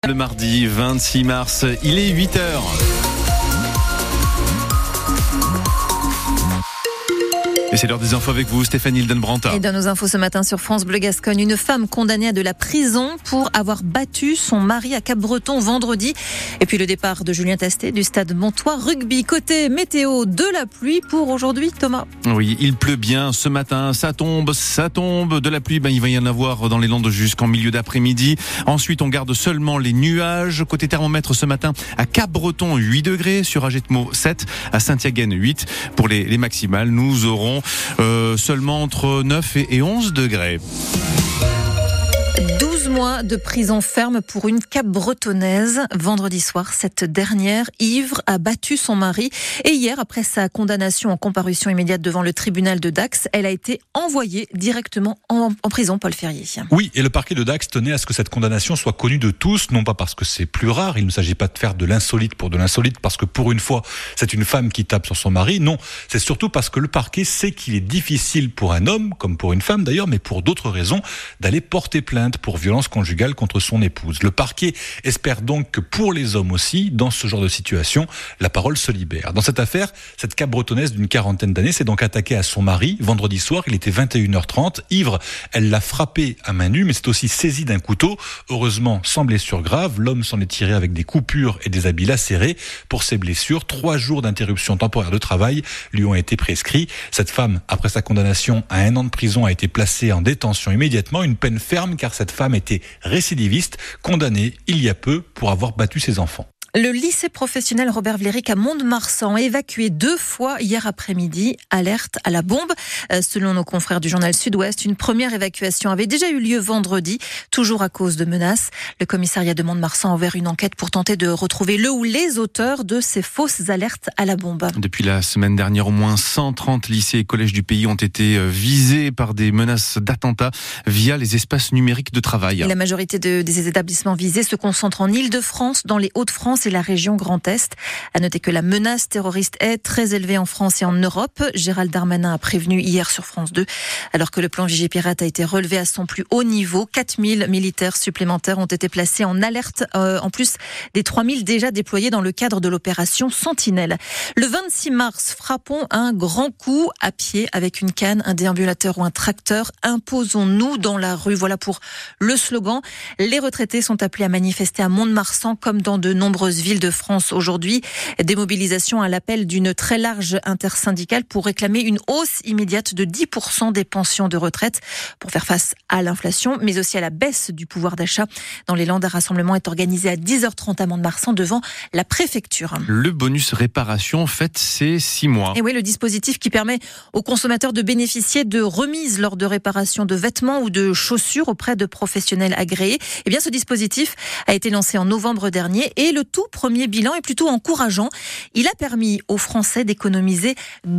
Le mardi 26 mars, il est 8h. Et c'est l'heure des infos avec vous, Stéphanie Hildenbrand. Et dans nos infos ce matin sur France Bleu Gascogne, une femme condamnée à de la prison pour avoir battu son mari à Cap-Breton vendredi. Et puis le départ de Julien Tastet du stade Montois Rugby. Côté météo, de la pluie pour aujourd'hui, Thomas. Oui, il pleut bien ce matin, ça tombe. De la pluie, il va y en avoir dans les Landes jusqu'en milieu d'après-midi. Ensuite, on garde seulement les nuages. Côté thermomètre ce matin, à Cap-Breton, 8 degrés, sur Agetmo 7, à Saint-Yaguen 8. Pour les maximales, nous aurons seulement entre 9 et 11 degrés. 12 mois de prison ferme pour une Cap-Bretonnaise. Vendredi soir, cette dernière, ivre, a battu son mari. Et hier, après sa condamnation en comparution immédiate devant le tribunal de Dax, elle a été envoyée directement en prison, Paul Ferrier. Oui, et le parquet de Dax tenait à ce que cette condamnation soit connue de tous, non pas parce que c'est plus rare, il ne s'agit pas de faire de l'insolite pour de l'insolite, parce que pour une fois, c'est une femme qui tape sur son mari. Non, c'est surtout parce que le parquet sait qu'il est difficile pour un homme, comme pour une femme d'ailleurs, mais pour d'autres raisons, d'aller porter plainte pour violence conjugale contre son épouse. Le parquet espère donc que pour les hommes aussi, dans ce genre de situation, la parole se libère. Dans cette affaire, cette Cap-Bretonnaise d'une quarantaine d'années s'est donc attaquée à son mari. Vendredi soir, il était 21h30. Ivre, elle l'a frappé à main nue, mais c'est aussi saisi d'un couteau. Heureusement, sans blessure grave, l'homme s'en est tiré avec des coupures et des habits lacérés. Pour ses blessures, 3 jours d'interruption temporaire de travail lui ont été prescrits. Cette femme, après sa condamnation à 1 an de prison, a été placée en détention immédiatement. Une peine ferme, car cette femme était récidiviste, condamnée il y a peu pour avoir battu ses enfants. Le lycée professionnel Robert Vlerick à Mont-de-Marsan, évacué 2 fois hier après-midi, alerte à la bombe. Selon nos confrères du journal Sud-Ouest, une première évacuation avait déjà eu lieu vendredi, toujours à cause de menaces. Le commissariat de Mont-de-Marsan a ouvert une enquête pour tenter de retrouver le ou les auteurs de ces fausses alertes à la bombe. Depuis la semaine dernière, au moins 130 lycées et collèges du pays ont été visés par des menaces d'attentats via les espaces numériques de travail. La majorité des établissements visés se concentrent en Île-de-France, dans les Hauts-de-France et la région Grand Est. À noter que la menace terroriste est très élevée en France et en Europe. Gérald Darmanin a prévenu hier sur France 2. Alors que le plan Vigipirate a été relevé à son plus haut niveau, 4000 militaires supplémentaires ont été placés en alerte, en plus des 3000 déjà déployés dans le cadre de l'opération Sentinelle. Le 26 mars, frappons un grand coup à pied avec une canne, un déambulateur ou un tracteur. Imposons-nous dans la rue. Voilà pour le slogan. Les retraités sont appelés à manifester à Mont-de-Marsan comme dans de nombreuses villes de France aujourd'hui. Des mobilisations à l'appel d'une très large intersyndicale pour réclamer une hausse immédiate de 10% des pensions de retraite pour faire face à l'inflation, mais aussi à la baisse du pouvoir d'achat. Dans les Landes, un rassemblement est organisé à 10h30 à Mont-de-Marsan devant la préfecture. Le bonus réparation fête ses 6 mois. Et oui, le dispositif qui permet aux consommateurs de bénéficier de remises lors de réparation de vêtements ou de chaussures auprès de professionnels agréés. Eh bien, ce dispositif a été lancé en novembre dernier et le tout premier bilan est plutôt encourageant. Il a permis aux Français d'économiser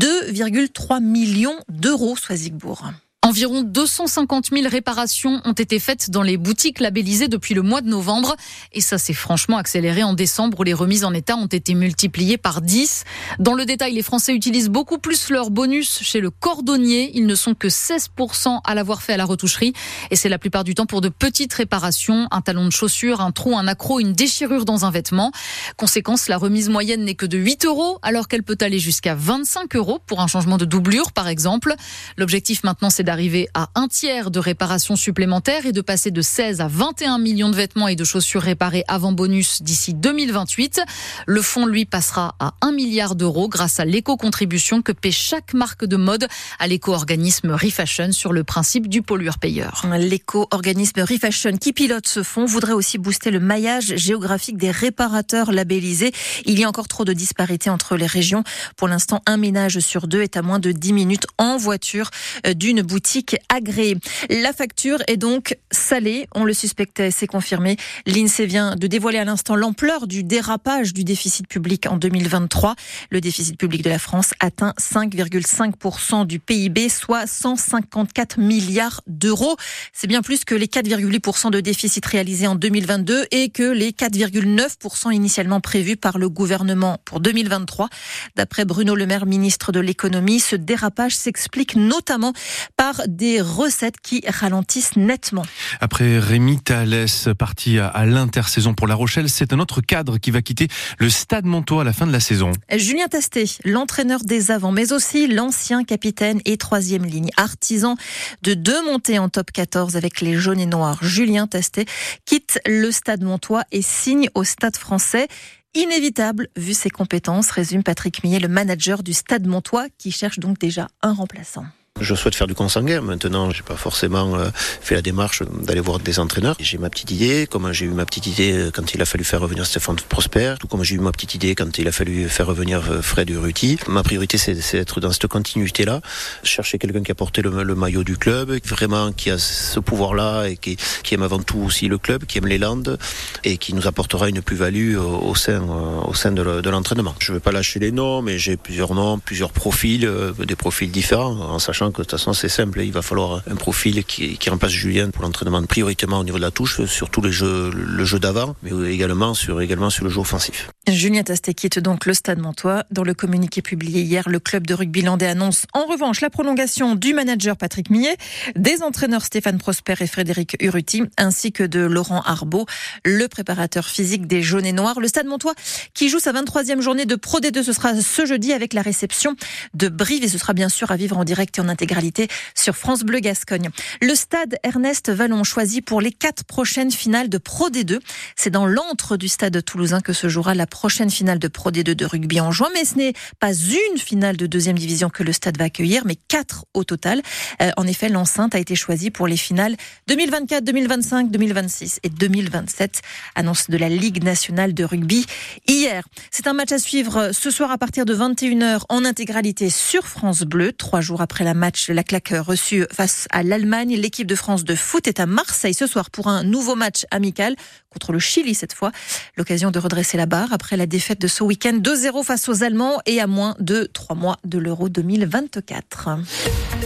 2,3 millions d'euros, soit Zigbourg. Environ 250 000 réparations ont été faites dans les boutiques labellisées depuis le mois de novembre. Et ça s'est franchement accéléré en décembre où les remises en état ont été multipliées par 10. Dans le détail, les Français utilisent beaucoup plus leur bonus chez le cordonnier. Ils ne sont que 16% à l'avoir fait à la retoucherie. Et c'est la plupart du temps pour de petites réparations. Un talon de chaussure, un trou, un accroc, une déchirure dans un vêtement. Conséquence, la remise moyenne n'est que de 8 € alors qu'elle peut aller jusqu'à 25 € pour un changement de doublure par exemple. L'objectif maintenant, c'est d'arriver à 1/3 de réparations supplémentaires et de passer de 16 à 21 millions de vêtements et de chaussures réparés avant bonus d'ici 2028. Le fonds, lui, passera à 1 milliard d'euros grâce à l'éco-contribution que paie chaque marque de mode à l'éco-organisme Refashion sur le principe du pollueur-payeur. L'éco-organisme Refashion qui pilote ce fonds voudrait aussi booster le maillage géographique des réparateurs labellisés. Il y a encore trop de disparités entre les régions. Pour l'instant, un ménage sur 2 est à moins de 10 minutes en voiture d'une boutique agréée. La facture est donc salée, on le suspectait, c'est confirmé. L'INSEE vient de dévoiler à l'instant l'ampleur du dérapage du déficit public en 2023. Le déficit public de la France atteint 5,5% du PIB, soit 154 milliards d'euros. C'est bien plus que les 4,8% de déficit réalisés en 2022 et que les 4,9% initialement prévus par le gouvernement pour 2023. D'après Bruno Le Maire, ministre de l'économie, ce dérapage s'explique notamment par soir, des recettes qui ralentissent nettement. Après Rémi Thalès, parti à l'intersaison pour La Rochelle, c'est un autre cadre qui va quitter le Stade Montois à la fin de la saison. Julien Tastet, l'entraîneur des avants, mais aussi l'ancien capitaine et troisième ligne, artisan de 2 montées en top 14 avec les jaunes et noirs. Julien Tastet quitte le Stade Montois et signe au Stade Français. Inévitable, vu ses compétences, résume Patrick Millet, le manager du Stade Montois, qui cherche donc déjà un remplaçant. Je souhaite faire du consanguin. Maintenant, j'ai pas forcément fait la démarche d'aller voir des entraîneurs. J'ai ma petite idée, comme j'ai eu ma petite idée quand il a fallu faire revenir Stéphane Prosper, tout comme j'ai eu ma petite idée quand il a fallu faire revenir Fred Urruti. Ma priorité, c'est d'être dans cette continuité-là, chercher quelqu'un qui a porté le maillot du club, vraiment qui a ce pouvoir-là et qui aime avant tout aussi le club, qui aime les Landes et qui nous apportera une plus-value au sein de l'entraînement. Je ne vais pas lâcher les noms, mais j'ai plusieurs noms, plusieurs profils, des profils différents, en sachant que de toute façon c'est simple, il va falloir un profil qui remplace Julien pour l'entraînement prioritairement au niveau de la touche, surtout le jeu d'avant, mais également sur le jeu offensif. Julien Tastet quitte donc le Stade Montois. Dans le communiqué publié hier, le club de rugby landais annonce en revanche la prolongation du manager Patrick Millet, des entraîneurs Stéphane Prosper et Frédéric Urruti, ainsi que de Laurent Arbeau, le préparateur physique des jaunes et noirs. Le Stade Montois qui joue sa 23e journée de Pro D2, ce sera ce jeudi avec la réception de Brive et ce sera bien sûr à vivre en direct et en intégralité sur France Bleu Gascogne. Le stade Ernest Vallon choisi pour les 4 prochaines finales de Pro D2. C'est dans l'antre du stade toulousain que se jouera la prochaine finale de Pro D2 de rugby en juin, mais ce n'est pas une finale de 2e division que le stade va accueillir, mais 4 au total. En effet, l'enceinte a été choisie pour les finales 2024, 2025, 2026 et 2027. Annonce de la Ligue nationale de rugby hier. C'est un match à suivre ce soir à partir de 21h en intégralité sur France Bleu. 3 jours après la claque reçue face à l'Allemagne, l'équipe de France de foot est à Marseille ce soir pour un nouveau match amical contre le Chili cette fois. L'occasion de redresser la barre après la défaite de ce week-end 2-0 face aux Allemands et à moins de 3 mois de l'Euro 2024.